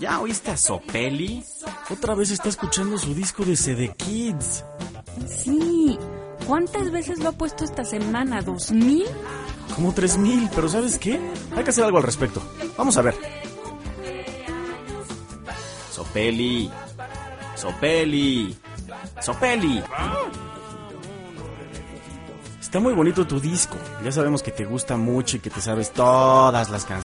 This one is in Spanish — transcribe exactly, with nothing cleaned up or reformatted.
¿Ya oíste a Sopeli? Otra vez está escuchando su disco de C D Kids. Sí. ¿Cuántas veces lo ha puesto esta semana? ¿Dos mil? Como tres mil, pero ¿sabes qué? Hay que hacer algo al respecto. Vamos a ver. Sopeli. Sopeli. Sopeli. Está muy bonito tu disco. Ya sabemos que te gusta mucho y que te sabes todas las canciones.